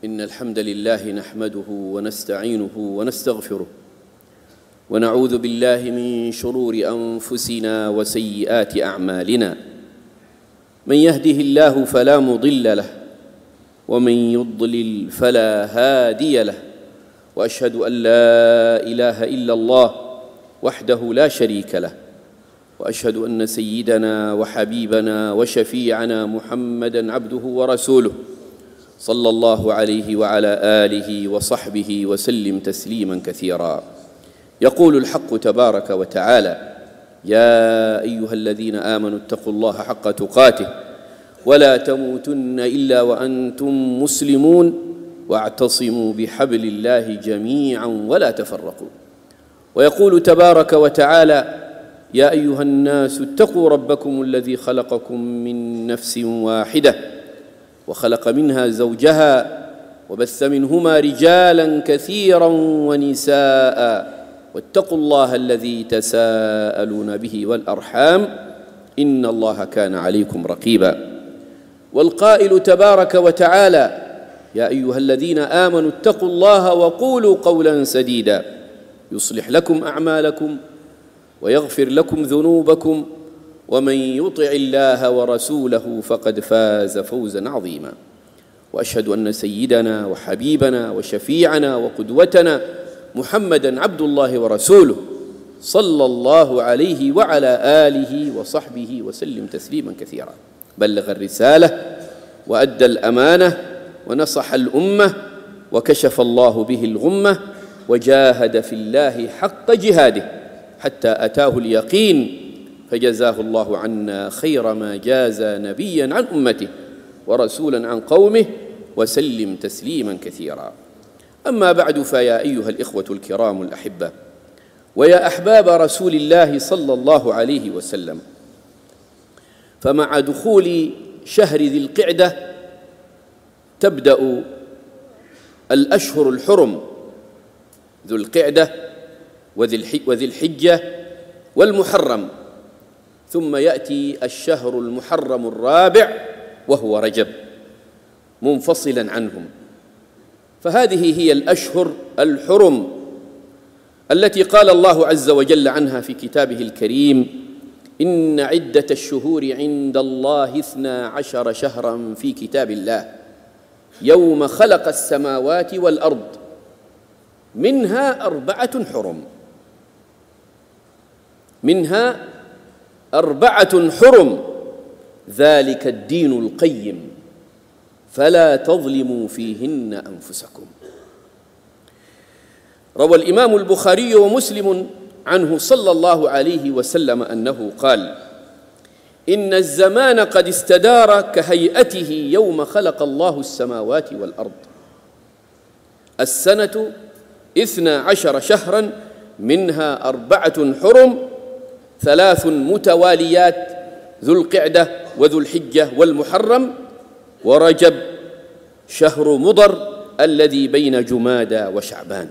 إن الحمد لله نحمده ونستعينه ونستغفره ونعوذ بالله من شرور أنفسنا وسيئات أعمالنا. من يهده الله فلا مضل له ومن يضلل فلا هادي له، وأشهد أن لا إله إلا الله وحده لا شريك له، وأشهد أن سيدنا وحبيبنا وشفيعنا محمدًا عبده ورسوله صلى الله عليه وعلى آله وصحبه وسلم تسليماً كثيراً. يقول الحق تبارك وتعالى: يا أيها الذين آمنوا اتقوا الله حق تقاته ولا تموتن إلا وأنتم مسلمون واعتصموا بحبل الله جميعاً ولا تفرقوا. ويقول تبارك وتعالى: يا أيها الناس اتقوا ربكم الذي خلقكم من نفس واحدة وخلق منها زوجها وبث منهما رجالاً كثيراً ونساء واتقوا الله الذي تساءلون به والأرحام إن الله كان عليكم رقيباً. والقائل تبارك وتعالى: يا أيها الذين آمنوا اتقوا الله وقولوا قولاً سديداً يصلح لكم أعمالكم ويغفر لكم ذنوبكم ومن يطع الله ورسوله فقد فاز فوزاً عظيماً. وأشهد أن سيدنا وحبيبنا وشفيعنا وقدوتنا محمدًا عبد الله ورسوله صلى الله عليه وعلى آله وصحبه وسلم تسليماً كثيراً. بلغ الرسالة وأدى الأمانة ونصح الأمة وكشف الله به الغمة وجاهد في الله حق جهاده حتى أتاه اليقين، فجزاه الله عنا خير ما جازى نبياً عن أمته ورسولاً عن قومه وسلم تسليماً كثيراً. أما بعد، فيا أيها الإخوة الكرام الأحبة، ويا أحباب رسول الله صلى الله عليه وسلم، فمع دخول شهر ذي القعدة تبدأ الأشهر الحرم: ذو القعدة وذي الحجة والمحرم، ثم يأتي الشهر المحرم الرابع وهو رجب منفصلاً عنهم. فهذه هي الأشهر الحرم التي قال الله عز وجل عنها في كتابه الكريم: إن عدة الشهور عند الله 12 شهراً في كتاب الله يوم خلق السماوات والأرض منها 4 حرم، منها 4 حرم، ذلك الدين القيم فلا تظلموا فيهن أنفسكم. روى الإمام البخاري ومسلم عنه صلى الله عليه وسلم أنه قال: إن الزمان قد استدار كهيئته يوم خلق الله السماوات والأرض. السنة 12 شهراً منها 4 حرم، 3 متواليات: ذو القعدة وذو الحجة والمحرم، ورجب شهر مضر الذي بين جمادى وشعبان.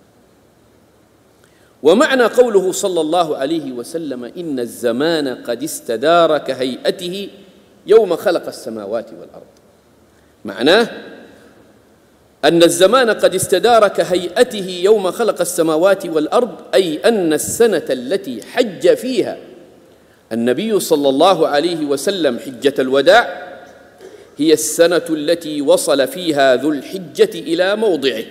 ومعنى قوله صلى الله عليه وسلم: إن الزمان قد استدار كهيئته يوم خلق السماوات والأرض، معناه أن الزمان قد استدار كهيئته يوم خلق السماوات والأرض، أي أن السنة التي حج فيها النبي صلى الله عليه وسلم حجة الوداع هي السنة التي وصل فيها ذو الحجة إلى موضعه،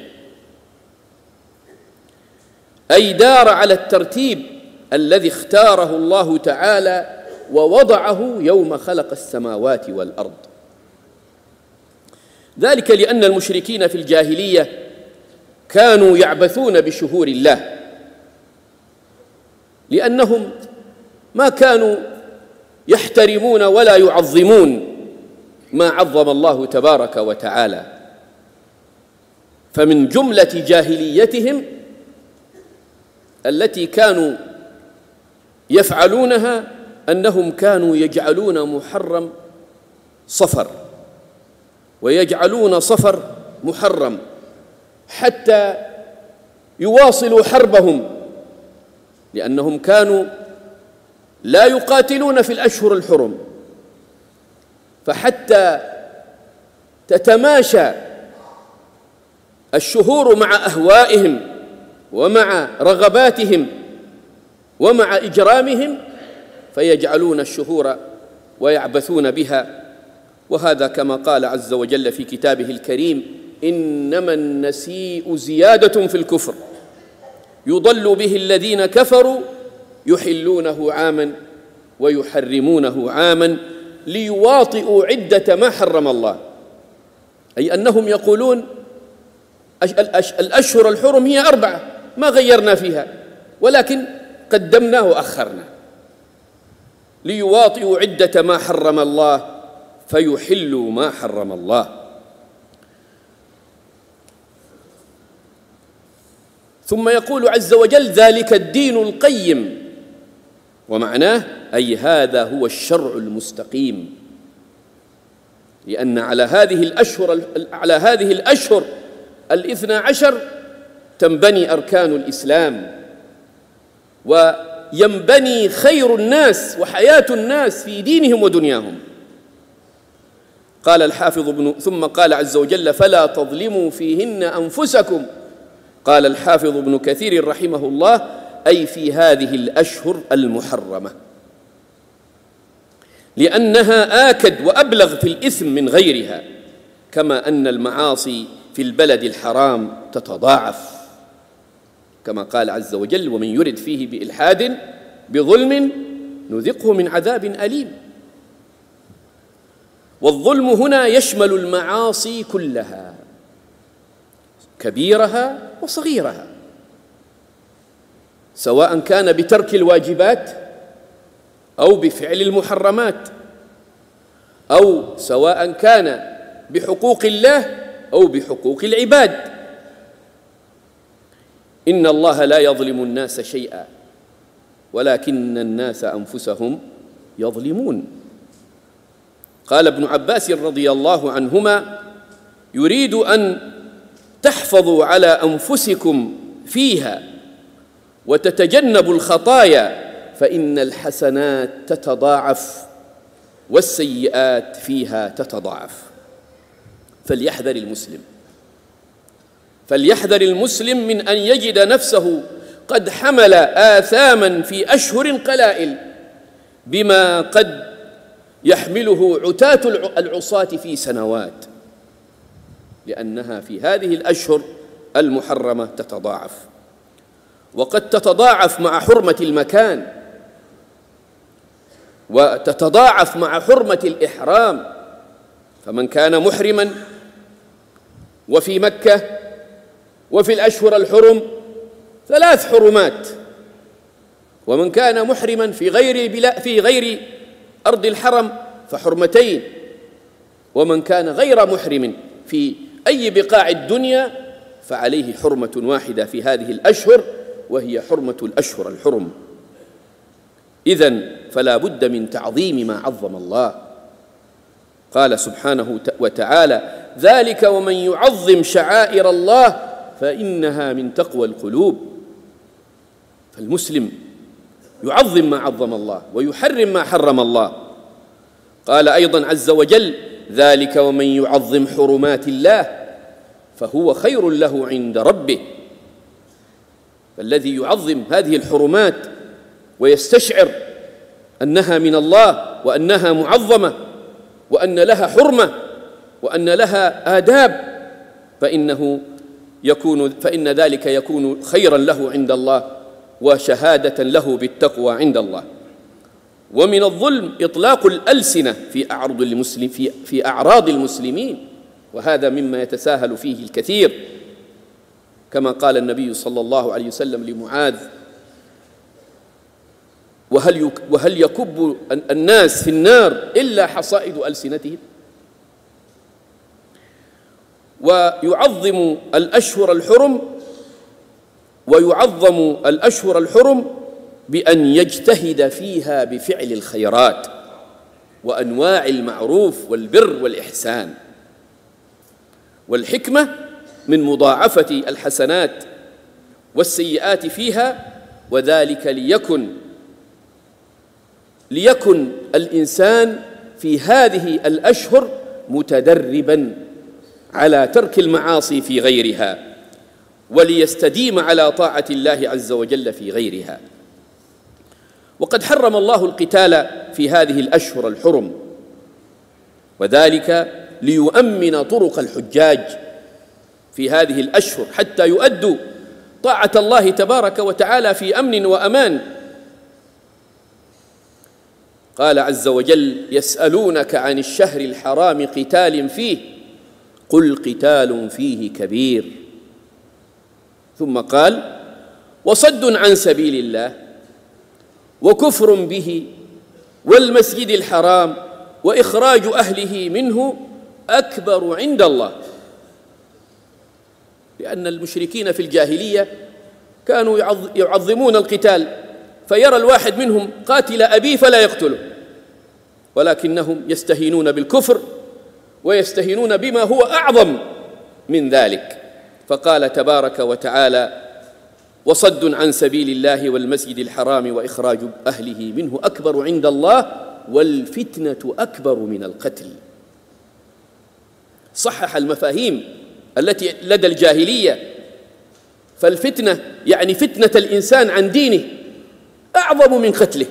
أي دار على الترتيب الذي اختاره الله تعالى ووضعه يوم خلق السماوات والأرض. ذلك لأن المشركين في الجاهلية كانوا يعبثون بشهور الله، لأنهم ما كانوا يحترمون ولا يعظمون ما عظم الله تبارك وتعالى. فمن جملة جاهليتهم التي كانوا يفعلونها أنهم كانوا يجعلون محرم صفر ويجعلون صفر محرم حتى يواصلوا حربهم، لأنهم كانوا لا يقاتلون في الأشهر الحرم، فحتى تتماشى الشهور مع أهوائهم ومع رغباتهم ومع إجرامهم، فيجعلون الشهور ويعبثون بها. وهذا كما قال عز وجل في كتابه الكريم: إنما النسيء زيادة في الكفر يضل به الذين كفروا يحلونه عاما ويحرمونه عاما ليواطئوا عدة ما حرم الله. أي أنهم يقولون الأشهر الحرم هي 4 ما غيرنا فيها، ولكن قدمناه وأخرنا، ليواطئوا عدة ما حرم الله فيحلوا ما حرم الله. ثم يقول عز وجل: ذلك الدين القيم، ومعناه أي هذا هو الشرع المستقيم، لأن على هذه الأشهر 12 تنبني أركان الإسلام، وينبني خير الناس وحياة الناس في دينهم ودنياهم. قال الحافظ ثم قال عز وجل: فلا تظلموا فيهن أنفسكم. قال الحافظ ابن كثير رحمه الله: أي في هذه الأشهر المحرمة، لأنها آكد وأبلغ في الإثم من غيرها، كما أن المعاصي في البلد الحرام تتضاعف، كما قال عز وجل: ومن يرد فيه بإلحاد بظلم نذقه من عذاب أليم. والظلم هنا يشمل المعاصي كلها، كبيرها وصغيرها، سواء كان بترك الواجبات أو بفعل المحرمات، أو سواء كان بحقوق الله أو بحقوق العباد. إن الله لا يظلم الناس شيئا ولكن الناس أنفسهم يظلمون. قال ابن عباس رضي الله عنهما: يريد أن تحفظوا على أنفسكم فيها وتتجنبوا الخطايا، فإن الحسنات تتضاعف والسيئات فيها تتضاعف. فليحذر المسلم من أن يجد نفسه قد حمل آثاما في أشهر قلائل بما قد يحمله عتاة العصاة في سنوات، لأنها في هذه الأشهر المحرمة تتضاعف، وقد تتضاعف مع حرمة المكان، وتتضاعف مع حرمة الإحرام. فمن كان محرما وفي مكة وفي الأشهر الحرم 3 حرمات، ومن كان محرما في غير أرض الحرم فحرمتين، ومن كان غير محرم في أي بقاع الدنيا فعليه حرمة واحدة في هذه الأشهر، وهي حرمة الأشهر الحرم. إذن فلا بد من تعظيم ما عظم الله. قال سبحانه وتعالى: ذلك ومن يعظم شعائر الله فإنها من تقوى القلوب. فالمسلم يعظم ما عظم الله ويحرم ما حرم الله. قال أيضا عز وجل: ذلك ومن يعظم حرمات الله فهو خير له عند ربه. فالذي يعظم هذه الحرمات ويستشعر أنها من الله وأنها معظمة وأن لها حرمة وأن لها آداب، فإن ذلك يكون خيرا له عند الله وشهادة له بالتقوى عند الله. ومن الظلم إطلاق الألسنة في أعراض المسلمين، وهذا مما يتساهل فيه الكثير، كما قال النبي صلى الله عليه وسلم لمعاذ: وهل يكب الناس في النار إلا حصائد ألسنتهم؟ ويعظم الأشهر الحرم بأن يجتهد فيها بفعل الخيرات وأنواع المعروف والبر والإحسان. والحكمة من مضاعفة الحسنات والسيئات فيها، وذلك ليكن الإنسان في هذه الأشهر متدرباً على ترك المعاصي في غيرها، وليستديم على طاعة الله عز وجل في غيرها. وقد حرم الله القتال في هذه الأشهر الحرم، وذلك ليؤمن طرق الحجاج في هذه الأشهر حتى يؤدوا طاعة الله تبارك وتعالى في أمن وأمان. قال عز وجل: يسألونك عن الشهر الحرام قتال فيه قل قتال فيه كبير. ثم قال: وصد عن سبيل الله وكفر به والمسجد الحرام وإخراج أهله منه أكبر عند الله. لأن المشركين في الجاهلية كانوا يعظمون القتال، فيرى الواحد منهم قاتل أبيه فلا يقتله، ولكنهم يستهينون بالكفر ويستهينون بما هو أعظم من ذلك. فقال تبارك وتعالى: وصد عن سبيل الله والمسجد الحرام وإخراج أهله منه أكبر عند الله والفتنة أكبر من القتل. صحح المفاهيم التي لدى الجاهلية، فالفتنة يعني فتنة الإنسان عن دينه أعظم من قتله،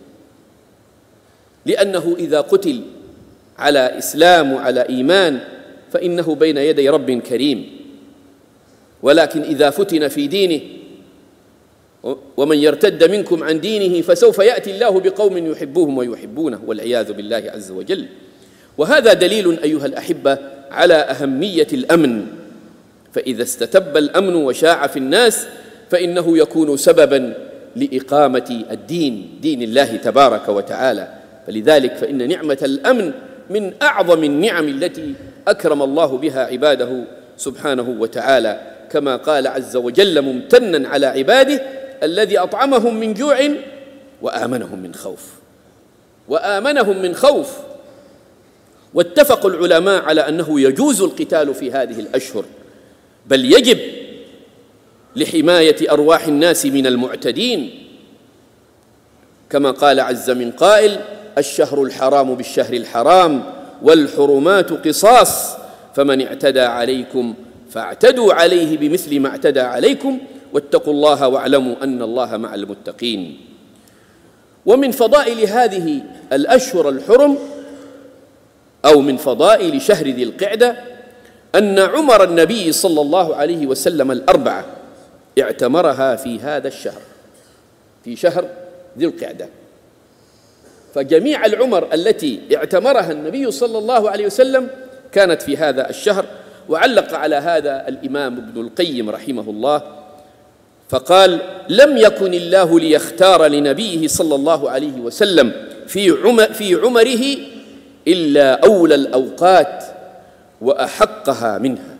لأنه إذا قتل على إسلام وعلى إيمان فإنه بين يدي رب كريم، ولكن إذا فتن في دينه ومن يرتد منكم عن دينه فسوف يأتي الله بقوم يحبوهم ويحبونه والعياذ بالله عز وجل. وهذا دليل أيها الأحبة على أهمية الأمن، فإذا استتب الأمن وشاع في الناس فإنه يكون سببا لإقامة الدين، دين الله تبارك وتعالى. فلذلك فإن نعمة الأمن من أعظم النعم التي أكرم الله بها عباده سبحانه وتعالى، كما قال عز وجل ممتنا على عباده: الذي أطعمهم من جوع وآمنهم من خوف. وآمنهم من خوف. واتفق العلماء على أنه يجوز القتال في هذه الأشهر، بل يجب لحماية أرواح الناس من المعتدين، كما قال عز من قائل: الشهر الحرام بالشهر الحرام والحرمات قصاص فمن اعتدى عليكم فاعتدوا عليه بمثل ما اعتدى عليكم واتقوا الله واعلموا أن الله مع المتقين. ومن فضائل هذه الأشهر الحرم أو من فضائل شهر ذي القعدة أن عمر النبي صلى الله عليه وسلم الأربعة اعتمرها في هذا الشهر، في شهر ذي القعدة. فجميع العمر التي اعتمرها النبي صلى الله عليه وسلم كانت في هذا الشهر. وعلق على هذا الإمام ابن القيم رحمه الله فقال: لم يكن الله ليختار لنبيه صلى الله عليه وسلم في عمره إلا أولى الأوقات وأحقها منها.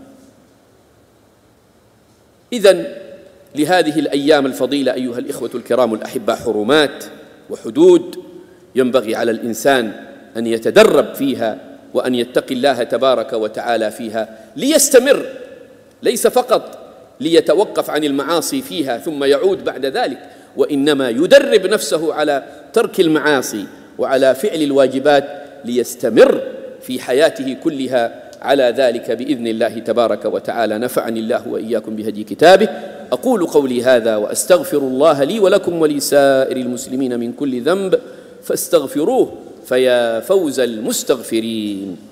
إذن لهذه الأيام الفضيلة أيها الإخوة الكرام الأحبة حرمات وحدود ينبغي على الإنسان أن يتدرب فيها وأن يتقي الله تبارك وتعالى فيها ليستمر، ليس فقط ليتوقف عن المعاصي فيها ثم يعود بعد ذلك، وإنما يدرب نفسه على ترك المعاصي وعلى فعل الواجبات ليستمر في حياته كلها على ذلك بإذن الله تبارك وتعالى. نفعني الله وإياكم بهدي كتابه. أقول قولي هذا وأستغفر الله لي ولكم ولسائر المسلمين من كل ذنب فاستغفروه فيا فوز المستغفرين.